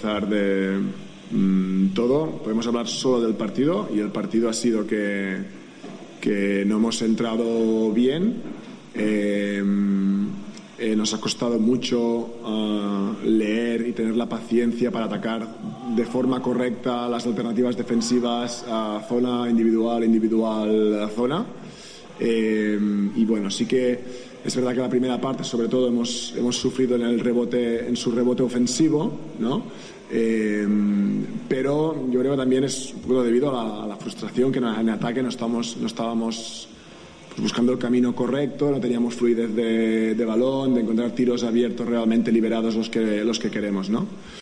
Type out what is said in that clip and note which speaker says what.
Speaker 1: analizar de todo. Podemos hablar solo del partido, y el partido ha sido que no hemos entrado bien. Nos ha costado mucho leer y tener la paciencia para atacar de forma correcta las alternativas defensivas a zona individual, zona. Y bueno, sí que es verdad que la primera parte, sobre todo, hemos sufrido en su rebote ofensivo, ¿no? Pero yo creo que también es un poco debido a la frustración, que en ataque no estábamos pues buscando el camino correcto, no teníamos fluidez de balón, de encontrar tiros abiertos realmente liberados los que queremos, ¿no?